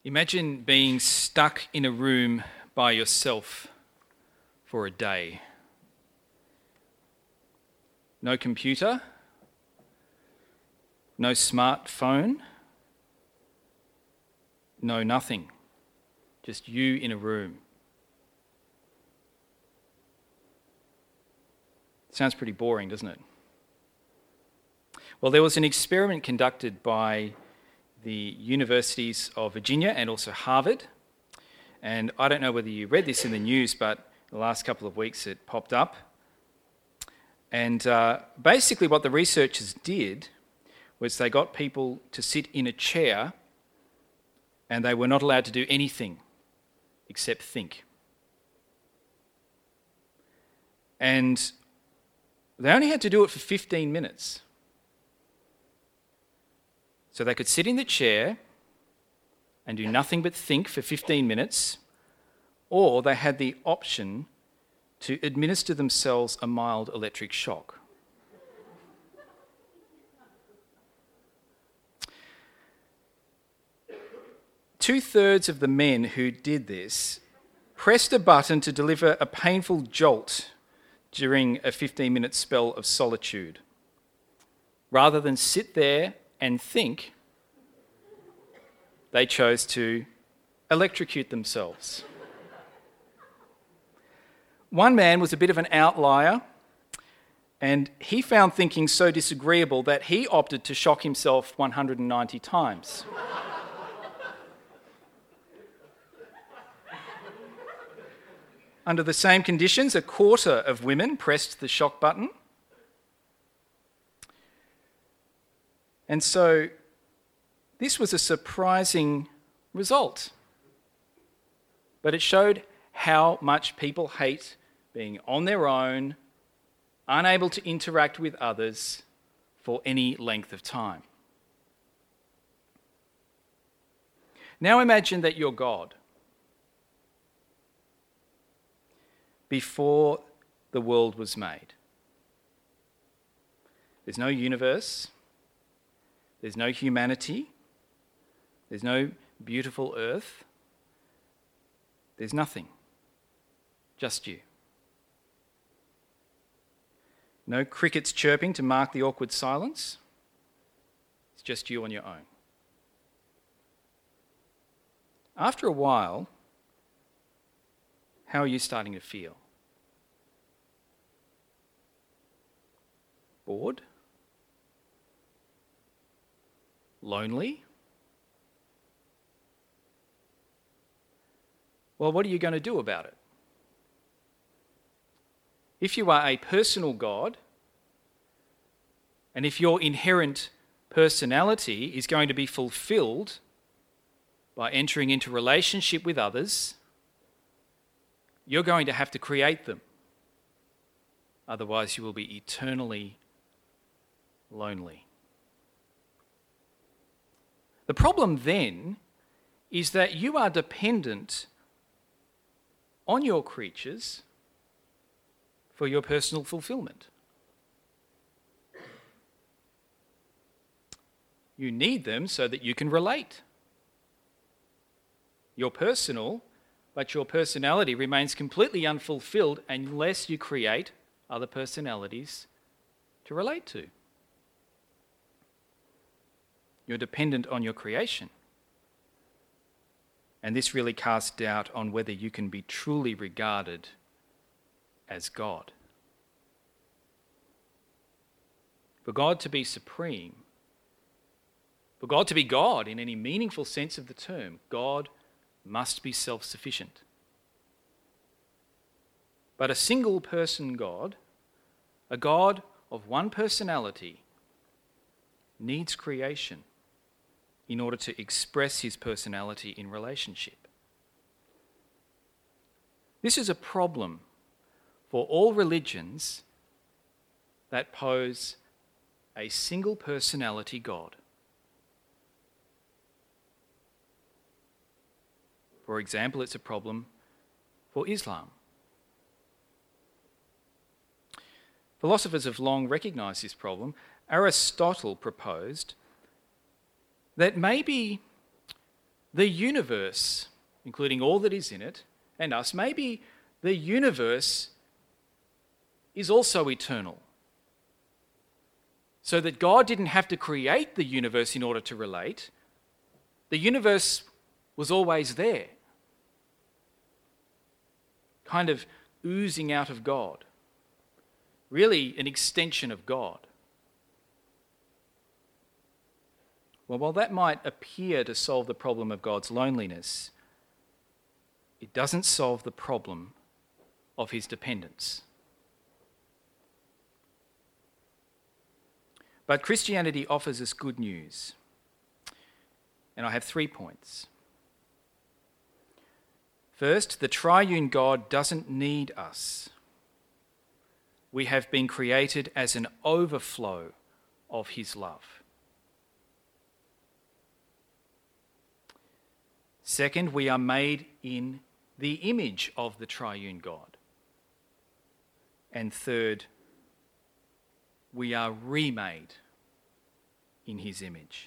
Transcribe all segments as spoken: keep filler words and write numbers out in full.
Imagine being stuck in a room by yourself for a day. No computer, no smartphone, no nothing, just you in a room. Sounds pretty boring, doesn't it? Well, there was an experiment conducted by the universities of Virginia and also Harvard. And I don't know whether you read this in the news, but the last couple of weeks it popped up. And uh, basically what the researchers did was they got people to sit in a chair and they were not allowed to do anything except think. And they only had to do it for fifteen minutes. So they could sit in the chair and do nothing but think for fifteen minutes, or they had the option to administer themselves a mild electric shock. Two-thirds of the men who did this pressed a button to deliver a painful jolt during a fifteen-minute spell of solitude. Rather than sit there and think, they chose to electrocute themselves. One man was a bit of an outlier, and he found thinking so disagreeable that he opted to shock himself one hundred ninety times. Under the same conditions, a quarter of women pressed the shock button. And so this was a surprising result. But it showed how much people hate being on their own, unable to interact with others for any length of time. Now imagine that you're God. Before the world was made. There's no universe. There's no humanity. There's no beautiful earth. There's nothing. Just you. No crickets chirping to mark the awkward silence. It's just you on your own. After a while, how are you starting to feel? Bored? Lonely? Well, what are you going to do about it? If you are a personal God, and if your inherent personality is going to be fulfilled by entering into relationship with others, you're going to have to create them. Otherwise, you will be eternally lonely. The problem then is that you are dependent on your creatures for your personal fulfillment. You need them so that you can relate. You're personal, but your personality remains completely unfulfilled unless you create other personalities to relate to. You're dependent on your creation. And this really casts doubt on whether you can be truly regarded as God. For God to be supreme, for God to be God in any meaningful sense of the term, God must be self-sufficient. But a single person God, a God of one personality, needs creation in order to express his personality in relationship. This is a problem for all religions that pose a single personality God. For example, it's a problem for Islam. Philosophers have long recognised this problem. Aristotle proposed that maybe the universe, including all that is in it, and us, maybe the universe is also eternal. So that God didn't have to create the universe in order to relate. The universe was always there, kind of oozing out of God, really an extension of God. Well, while that might appear to solve the problem of God's loneliness, it doesn't solve the problem of his dependence. But Christianity offers us good news. And I have three points. First, the triune God doesn't need us. We have been created as an overflow of his love. Second, we are made in the image of the triune God. And third, we are remade in his image.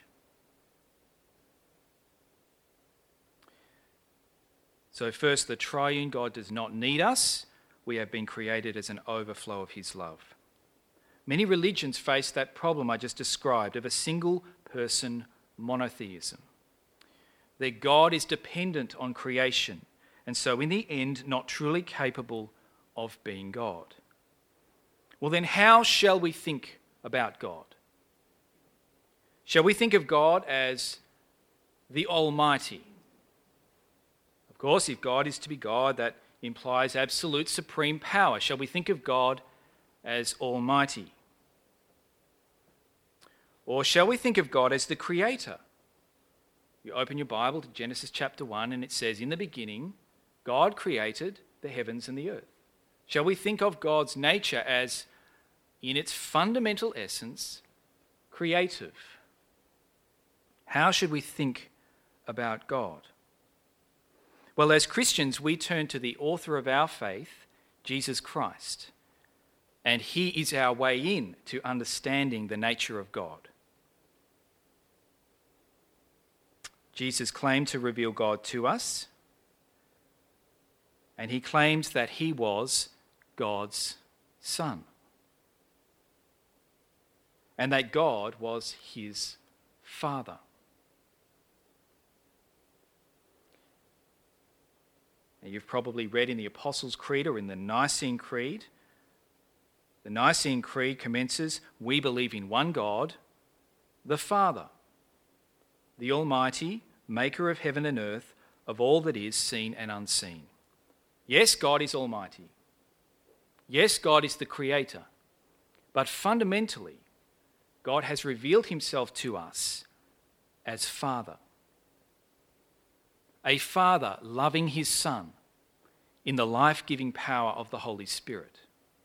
So first, the triune God does not need us. We have been created as an overflow of his love. Many religions face that problem I just described of a single person monotheism. Their God is dependent on creation, and so in the end, not truly capable of being God. Well, then how shall we think about God? Shall we think of God as the Almighty? Of course, if God is to be God, that implies absolute supreme power. Shall we think of God as Almighty? Or shall we think of God as the Creator? You open your Bible to Genesis chapter one and it says, in the beginning, God created the heavens and the earth. Shall we think of God's nature as, in its fundamental essence, creative? How should we think about God? Well, as Christians, we turn to the author of our faith, Jesus Christ, and he is our way in to understanding the nature of God. Jesus claimed to reveal God to us, and he claimed that he was God's Son, and that God was his Father. Now, you've probably read in the Apostles' Creed or in the Nicene Creed. The Nicene Creed commences, we believe in one God, the Father, the Almighty, maker of heaven and earth, of all that is seen and unseen. Yes, God is Almighty. Yes, God is the Creator. But fundamentally, God has revealed himself to us as Father. A Father loving his Son in the life-giving power of the Holy Spirit.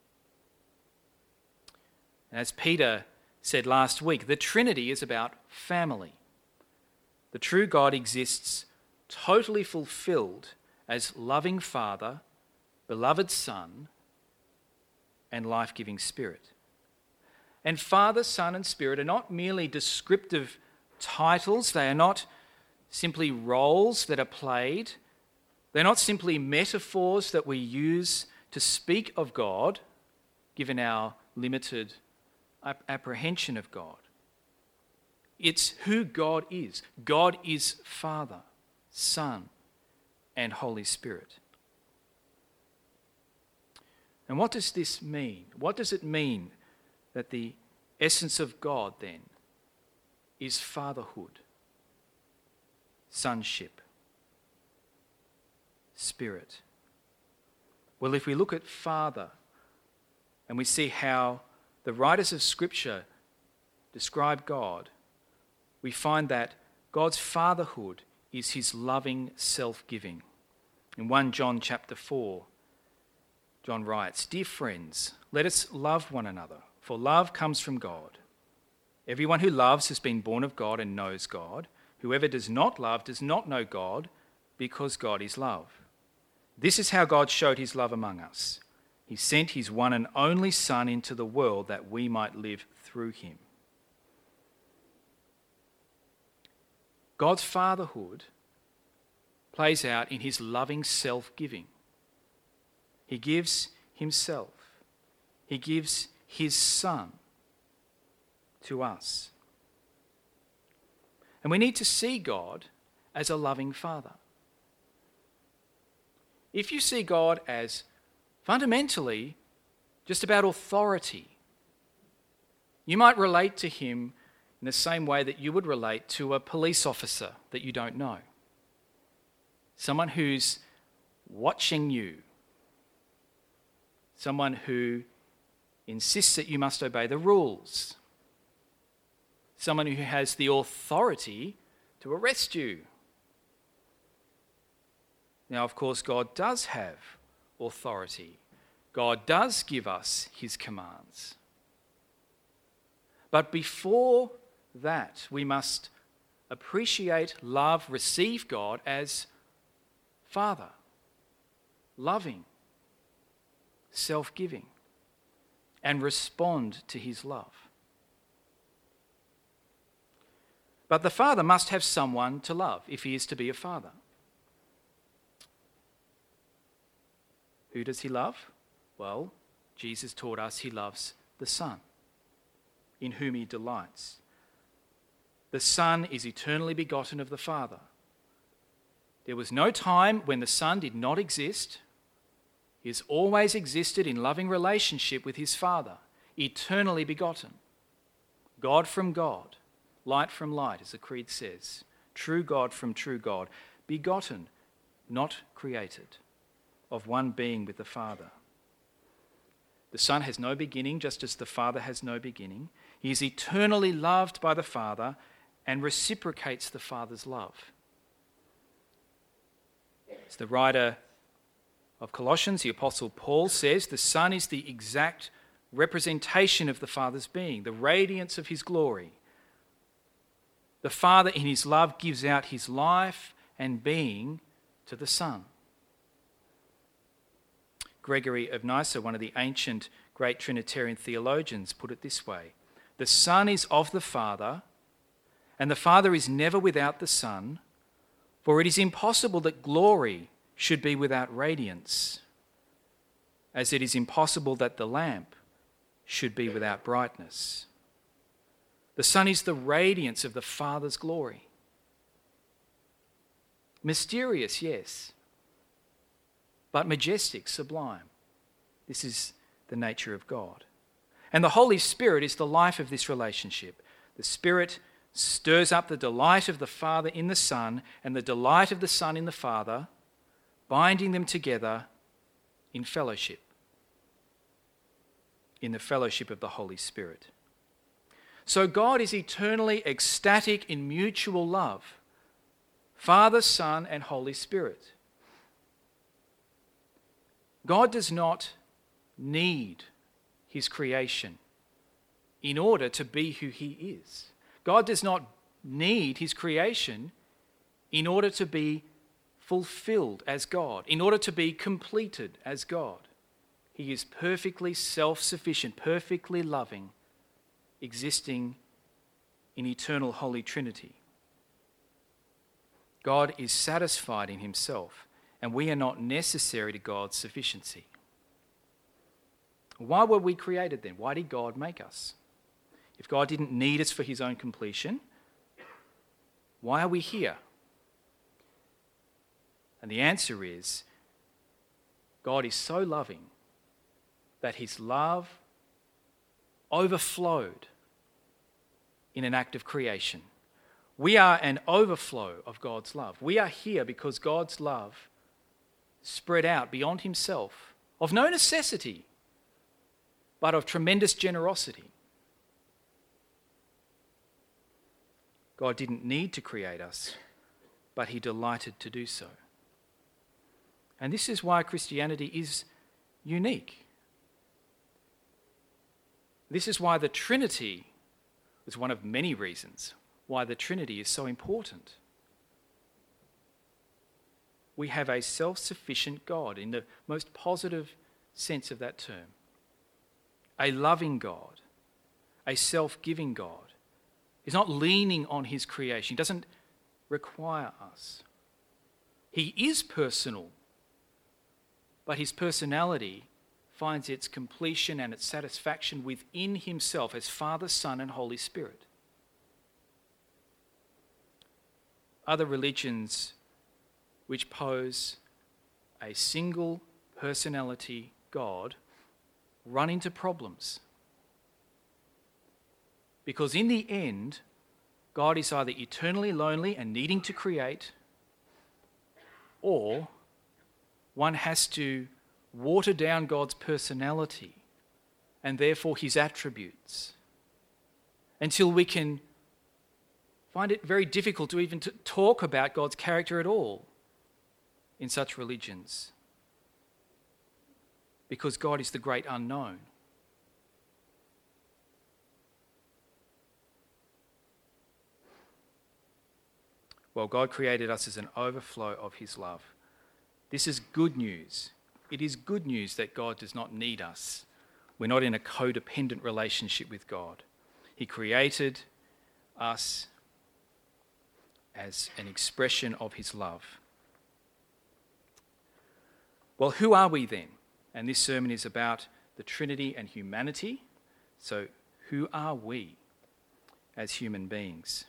And as Peter said last week, the Trinity is about family. The true God exists totally fulfilled as loving Father, beloved Son, and life-giving Spirit. And Father, Son, and Spirit are not merely descriptive titles. They are not simply roles that are played. They're not simply metaphors that we use to speak of God, given our limited apprehension of God. It's who God is. God is Father, Son, and Holy Spirit. And what does this mean? What does it mean that the essence of God then is fatherhood, sonship, Spirit? Well, if we look at Father and we see how the writers of Scripture describe God, we find that God's fatherhood is his loving self-giving. In First John chapter four, John writes, "Dear friends, let us love one another, for love comes from God. Everyone who loves has been born of God and knows God. Whoever does not love does not know God, because God is love. This is how God showed his love among us. He sent his one and only Son into the world that we might live through him." God's fatherhood plays out in his loving self-giving. He gives himself. He gives his Son to us. And we need to see God as a loving Father. If you see God as fundamentally just about authority, you might relate to him in the same way that you would relate to a police officer that you don't know. Someone who's watching you. Someone who insists that you must obey the rules. Someone who has the authority to arrest you. Now, of course, God does have authority. God does give us his commands. But before that, we must appreciate, love, receive God as Father, loving, self-giving, and respond to his love. But the Father must have someone to love if he is to be a father. Who does he love? Well, Jesus taught us he loves the Son, in whom he delights. The Son is eternally begotten of the Father. There was no time when the Son did not exist. He has always existed in loving relationship with his Father, eternally begotten. God from God, light from light, as the Creed says. True God from true God, begotten, not created, of one being with the Father. The Son has no beginning, just as the Father has no beginning. He is eternally loved by the Father and reciprocates the Father's love. As the writer of Colossians, the Apostle Paul, says, the Son is the exact representation of the Father's being, the radiance of his glory. The Father in his love gives out his life and being to the Son. Gregory of Nyssa, one of the ancient great Trinitarian theologians, put it this way: the Son is of the Father, and the Father is never without the Son, for it is impossible that glory should be without radiance, as it is impossible that the lamp should be without brightness. The Son is the radiance of the Father's glory. Mysterious, yes, but majestic, sublime. This is the nature of God. And the Holy Spirit is the life of this relationship. The Spirit stirs up the delight of the Father in the Son and the delight of the Son in the Father, binding them together in fellowship, in the fellowship of the Holy Spirit. So God is eternally ecstatic in mutual love, Father, Son, and Holy Spirit. God does not need his creation in order to be who he is. God does not need his creation in order to be fulfilled as God, in order to be completed as God. He is perfectly self-sufficient, perfectly loving, existing in eternal Holy Trinity. God is satisfied in himself, and we are not necessary to God's sufficiency. Why were we created then? Why did God make us? If God didn't need us for his own completion, why are we here? And the answer is, God is so loving that his love overflowed in an act of creation. We are an overflow of God's love. We are here because God's love spread out beyond himself, of no necessity, but of tremendous generosity. God didn't need to create us, but he delighted to do so. And this is why Christianity is unique. This is why the Trinity is one of many reasons why the Trinity is so important. We have a self-sufficient God in the most positive sense of that term. A loving God, a self-giving God. He's not leaning on his creation. He doesn't require us. He is personal, but his personality finds its completion and its satisfaction within himself as Father, Son, and Holy Spirit. Other religions which pose a single personality God run into problems. Because in the end, God is either eternally lonely and needing to create, or one has to water down God's personality and therefore his attributes until we can find it very difficult to even to talk about God's character at all in such religions, because God is the great unknown. Well, God created us as an overflow of his love. This is good news. It is good news that God does not need us. We're not in a codependent relationship with God. He created us as an expression of his love. Well, who are we then? And this sermon is about the Trinity and humanity. So who are we as human beings?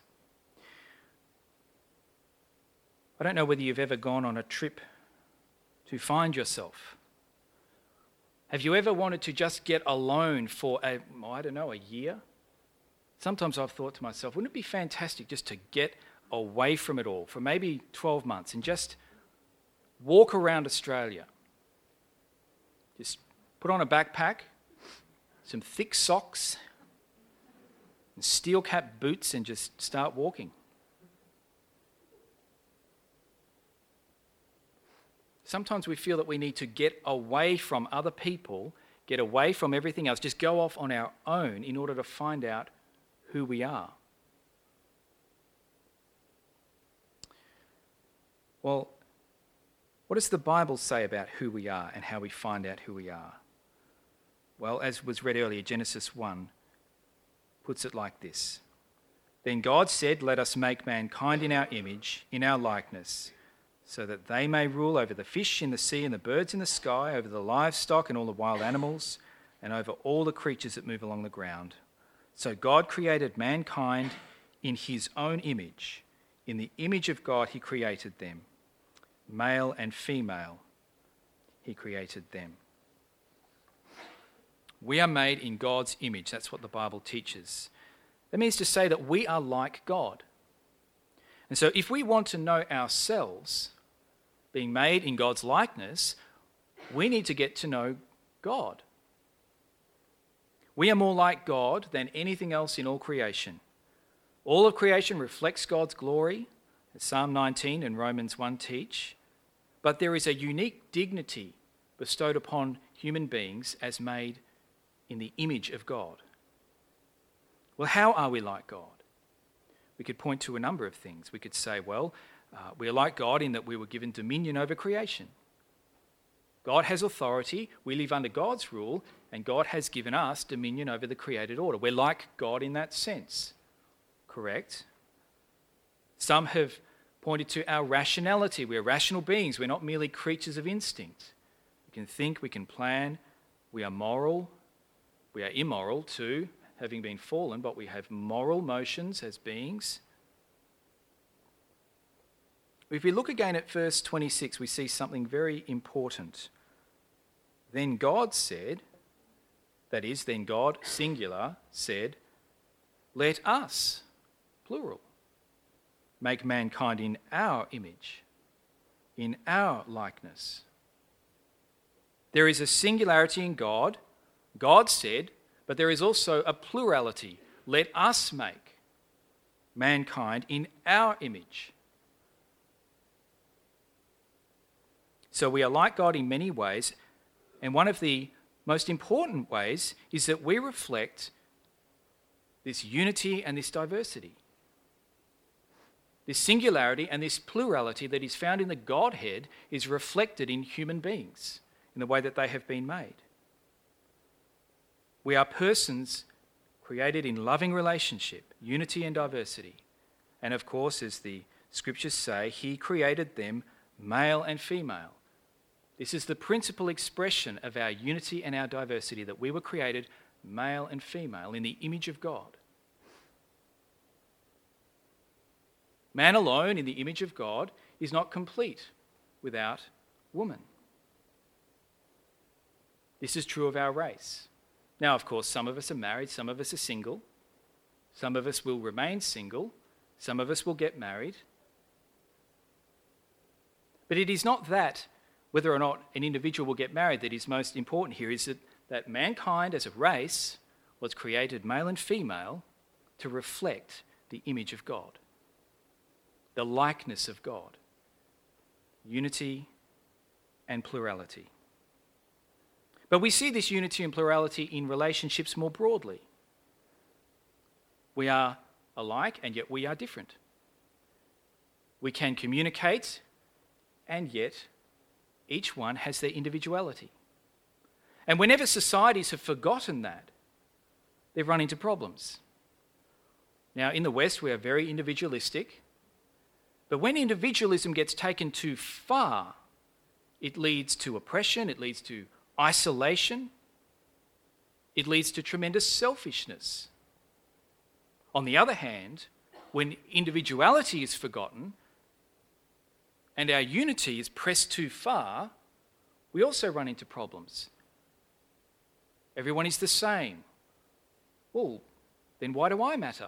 I don't know whether you've ever gone on a trip to find yourself. Have you ever wanted to just get alone for a, I don't know, a year? Sometimes I've thought to myself, wouldn't it be fantastic just to get away from it all for maybe twelve months and just walk around Australia? Just put on a backpack, some thick socks, and steel-cap boots and just start walking. Sometimes we feel that we need to get away from other people, get away from everything else, just go off on our own in order to find out who we are. Well, what does the Bible say about who we are and how we find out who we are? Well, as was read earlier, Genesis one puts it like this. Then God said, "Let us make mankind in our image, in our likeness, so that they may rule over the fish in the sea and the birds in the sky, over the livestock and all the wild animals, and over all the creatures that move along the ground." So God created mankind in his own image. In the image of God he created them. Male and female he created them. We are made in God's image. That's what the Bible teaches. That means to say that we are like God. And so if we want to know ourselves, being made in God's likeness, we need to get to know God. We are more like God than anything else in all creation. All of creation reflects God's glory, as Psalm nineteen and Romans one teach, but there is a unique dignity bestowed upon human beings as made in the image of God. Well, how are we like God? We could point to a number of things. We could say, well, uh, we are like God in that we were given dominion over creation. God has authority, we live under God's rule, and God has given us dominion over the created order. We're like God in that sense. Correct? Some have pointed to our rationality. We're rational beings. We're not merely creatures of instinct. We can think, we can plan. We are moral. We are immoral too, having been fallen, but we have moral motions as beings. If we look again at verse twenty-six, we see something very important. Then God said, that is, then God, singular, said, "Let us," plural, "make mankind in our image, in our likeness." There is a singularity in God, God said, but there is also a plurality. Let us make mankind in our image. So we are like God in many ways, and one of the most important ways is that we reflect this unity and this diversity. This singularity and this plurality that is found in the Godhead is reflected in human beings in the way that they have been made. We are persons created in loving relationship, unity and diversity. And of course, as the scriptures say, he created them male and female. This is the principal expression of our unity and our diversity, that we were created male and female in the image of God. Man alone in the image of God is not complete without woman. This is true of our race. Now, of course, some of us are married, some of us are single, some of us will remain single, some of us will get married. But it is not that, whether or not an individual will get married, that is most important here. Is that, that mankind as a race was created male and female to reflect the image of God, the likeness of God, unity and plurality. But we see this unity and plurality in relationships more broadly. We are alike and yet we are different. We can communicate and yet each one has their individuality. And whenever societies have forgotten that, they've run into problems. Now, in the West, we are very individualistic, but when individualism gets taken too far, it leads to oppression, it leads to isolation, it leads to tremendous selfishness. On the other hand, when individuality is forgotten and our unity is pressed too far, we also run into problems. Everyone is the same. Well, then why do I matter?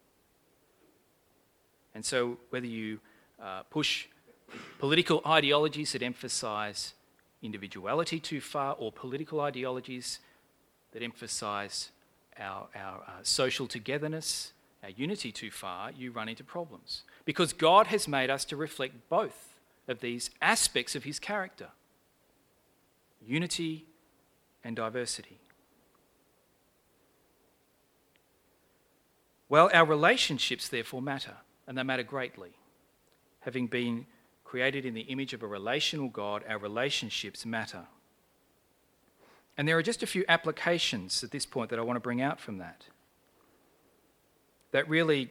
And so whether you uh, push political ideologies that emphasise individuality too far, or political ideologies that emphasise our, our uh, social togetherness, our unity too far, you run into problems. Because God has made us to reflect both of these aspects of his character, unity and diversity. Well, our relationships therefore matter, and they matter greatly. Having been created in the image of a relational God, our relationships matter. And there are just a few applications at this point that I want to bring out from that, that really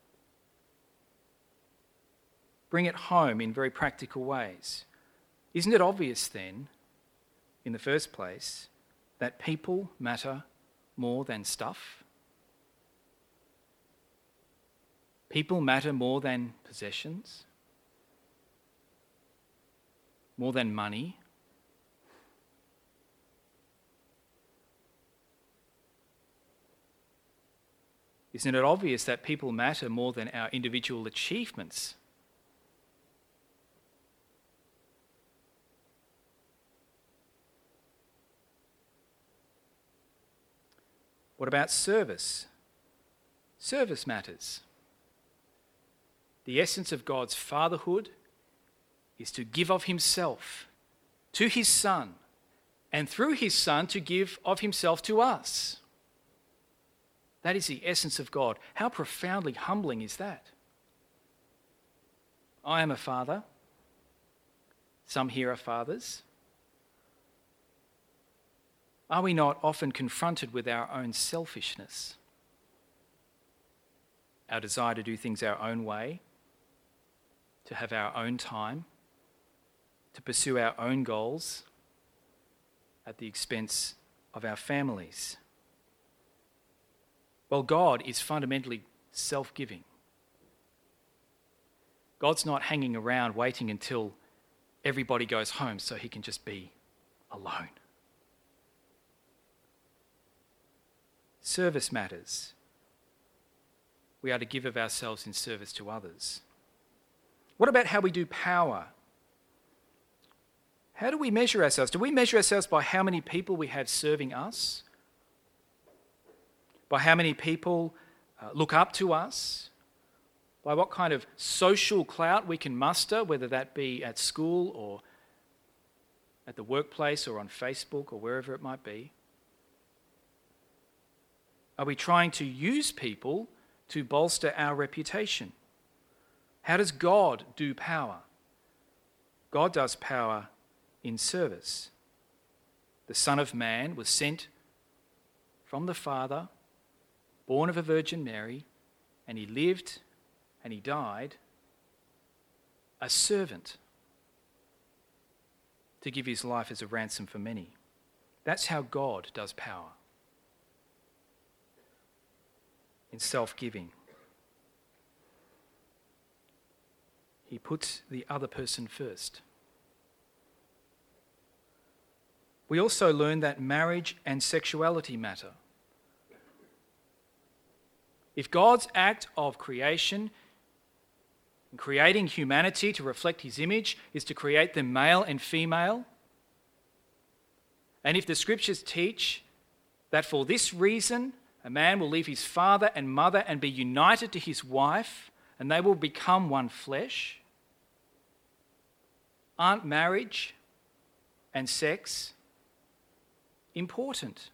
bring it home in very practical ways. Isn't it obvious then, in the first place, that people matter more than stuff? People matter more than possessions, more than money. Isn't it obvious that people matter more than our individual achievements? What about service? Service matters. The essence of God's fatherhood is to give of himself to his Son, and through his Son to give of himself to us. That is the essence of God. How profoundly humbling is that? I am a father. Some here are fathers. Are we not often confronted with our own selfishness? Our desire to do things our own way, to have our own time, to pursue our own goals at the expense of our families. Well, God is fundamentally self-giving. God's not hanging around waiting until everybody goes home so he can just be alone. Service matters. We are to give of ourselves in service to others. What about how we do power? How do we measure ourselves? Do we measure ourselves by how many people we have serving us? By how many people uh, look up to us? By what kind of social clout we can muster, whether that be at school or at the workplace or on Facebook or wherever it might be? Are we trying to use people to bolster our reputation? How does God do power? God does power in service. The Son of Man was sent from the Father, born of a Virgin Mary, and he lived and he died a servant, to give his life as a ransom for many. That's how God does power. In self-giving. He puts the other person first. We also learn that marriage and sexuality matter. If God's act of creation, in creating humanity to reflect his image, is to create them male and female, and if the scriptures teach that for this reason a man will leave his father and mother and be united to his wife, and they will become one flesh, aren't marriage and sex important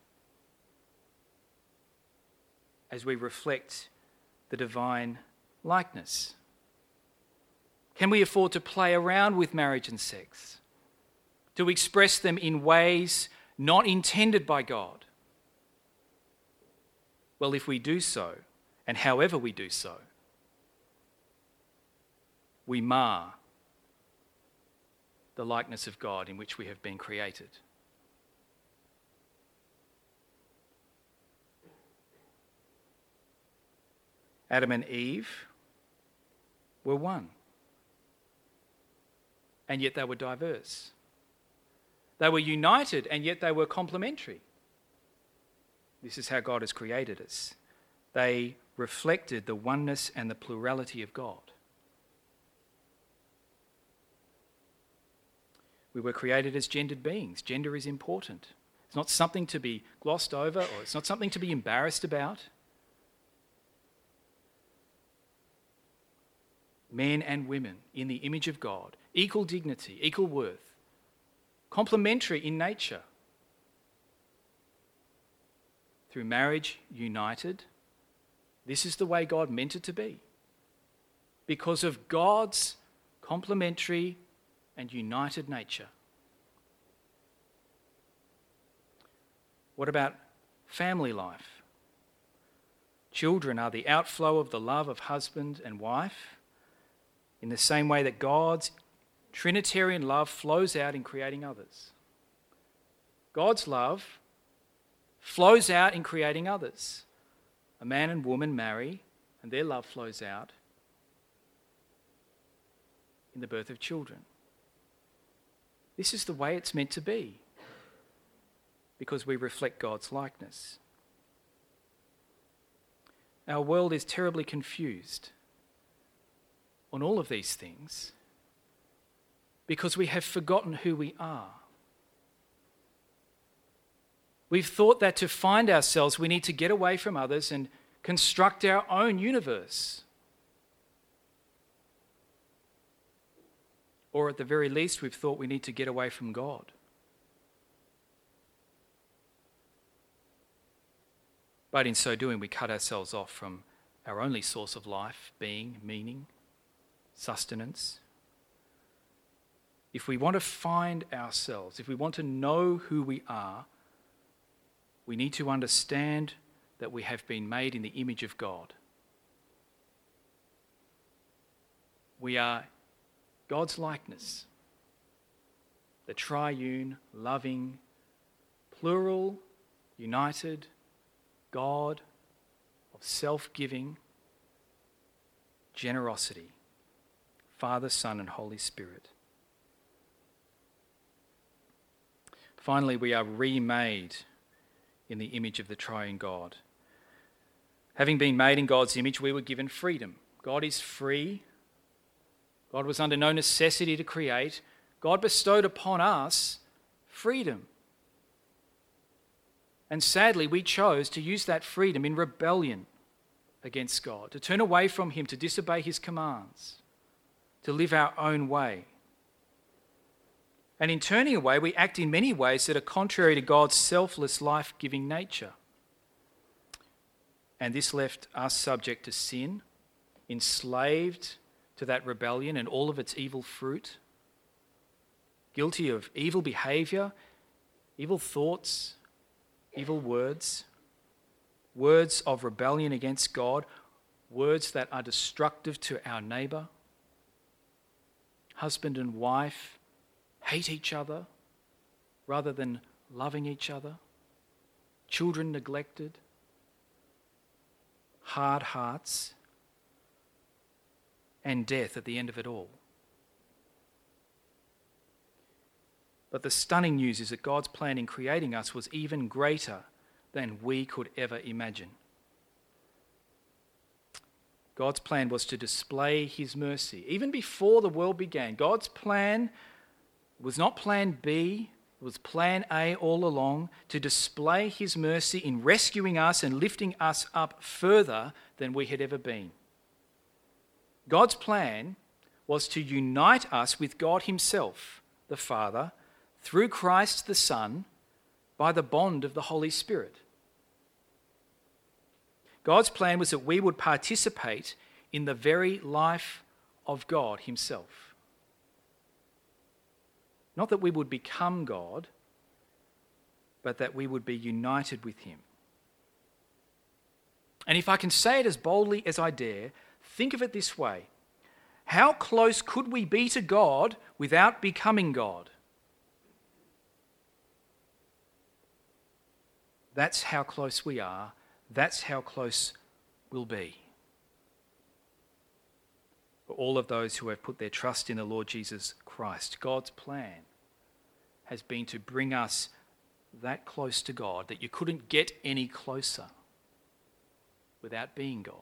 as we reflect the divine likeness? Can we afford to play around with marriage and sex, to express them in ways not intended by God? Well, if we do so, and however we do so, we mar the likeness of God in which we have been created. Adam and Eve were one, and yet they were diverse. They were united, and yet they were complementary. This is how God has created us. They reflected the oneness and the plurality of God. We were created as gendered beings. Gender is important. It's not something to be glossed over, or it's not something to be embarrassed about. Men and women in the image of God, equal dignity, equal worth, complementary in nature. Through marriage, united. This is the way God meant it to be. Because of God's complementary and united nature. What about family life? Children are the outflow of the love of husband and wife, in the same way that God's Trinitarian love flows out in creating others. God's love flows out in creating others. A man and woman marry, and their love flows out in the birth of children. This is the way it's meant to be, because we reflect God's likeness. Our world is terribly confused on all of these things because we have forgotten who we are. We've thought that to find ourselves, we need to get away from others and construct our own universe. Or at the very least, we've thought we need to get away from God. But in so doing, we cut ourselves off from our only source of life, being, meaning, sustenance. If we want to find ourselves, if we want to know who we are, we need to understand that we have been made in the image of God. We are God's likeness, the triune, loving, plural, united God of self-giving generosity, Father, Son, and Holy Spirit. Finally, we are remade in the image of the triune God. Having been made in God's image, we were given freedom. God is free. God was under no necessity to create. God bestowed upon us freedom. And sadly, we chose to use that freedom in rebellion against God, to turn away from him, to disobey his commands, to live our own way. And in turning away, we act in many ways that are contrary to God's selfless, life-giving nature. And this left us subject to sin, enslaved to that rebellion and all of its evil fruit, guilty of evil behavior, evil thoughts, evil words, words of rebellion against God, words that are destructive to our neighbour. Husband and wife hate each other, rather than loving each other, children neglected, hard hearts, and death at the end of it all. But the stunning news is that God's plan in creating us was even greater than we could ever imagine. God's plan was to display his mercy. Even before the world began, God's plan was not plan B, it was plan A all along, to display his mercy in rescuing us and lifting us up further than we had ever been. God's plan was to unite us with God himself, the Father, through Christ the Son, by the bond of the Holy Spirit. God's plan was that we would participate in the very life of God himself. Not that we would become God, but that we would be united with him. And if I can say it as boldly as I dare, think of it this way. How close could we be to God without becoming God? That's how close we are. That's how close we'll be. For all of those who have put their trust in the Lord Jesus Christ, God's plan has been to bring us that close to God that you couldn't get any closer without being God.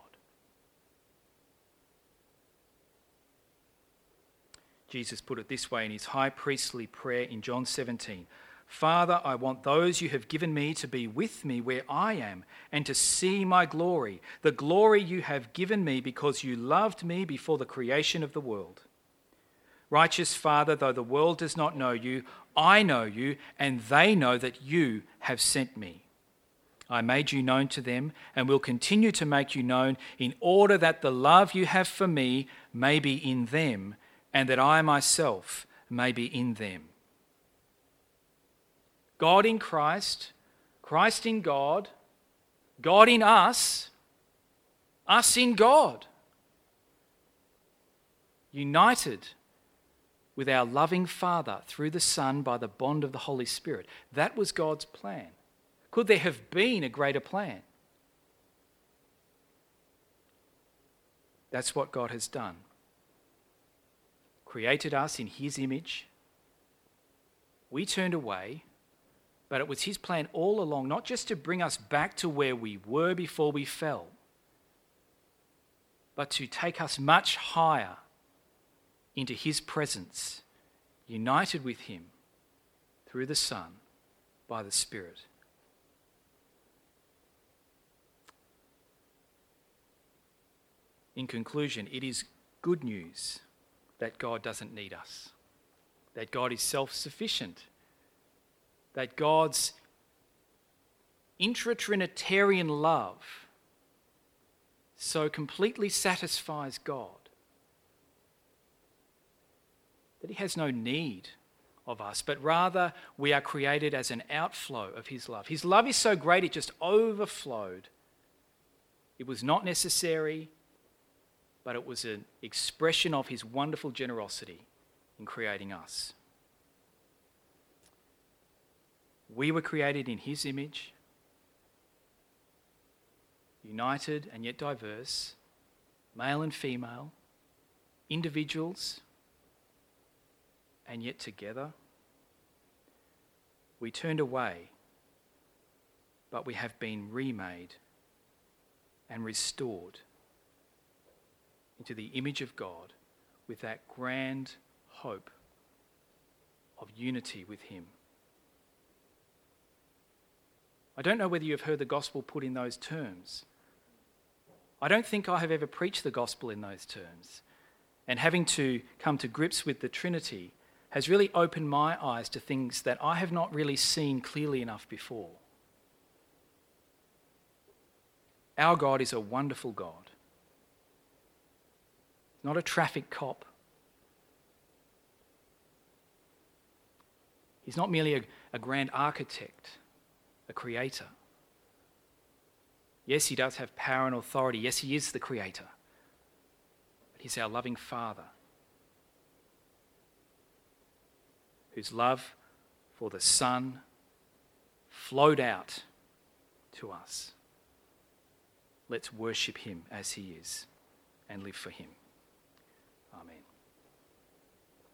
Jesus put it this way in his high priestly prayer in John seventeen. Father, I want those you have given me to be with me where I am and to see my glory, the glory you have given me because you loved me before the creation of the world. Righteous Father, though the world does not know you, I know you, and they know that you have sent me. I made you known to them and will continue to make you known in order that the love you have for me may be in them and that I myself may be in them. God in Christ, Christ in God, God in us, us in God. United with our loving Father through the Son by the bond of the Holy Spirit. That was God's plan. Could there have been a greater plan? That's what God has done. Created us in his image. We turned away. But it was his plan all along, not just to bring us back to where we were before we fell, but to take us much higher into his presence, united with him through the Son by the Spirit. In conclusion, it is good news that God doesn't need us, that God is self-sufficient, that God's intra-Trinitarian love so completely satisfies God that he has no need of us, but rather we are created as an outflow of his love. His love is so great it just overflowed. It was not necessary, but it was an expression of his wonderful generosity in creating us. We were created in his image, united and yet diverse, male and female, individuals and yet together. We turned away, but we have been remade and restored into the image of God with that grand hope of unity with him. I don't know whether you have heard the gospel put in those terms. I don't think I have ever preached the gospel in those terms. And having to come to grips with the Trinity has really opened my eyes to things that I have not really seen clearly enough before. Our God is a wonderful God. Not a traffic cop. He's not merely a, a grand architect, a creator. Yes, he does have power and authority. Yes, he is the creator. But he's our loving Father, whose love for the Son flowed out to us. Let's worship him as he is and live for him. Amen.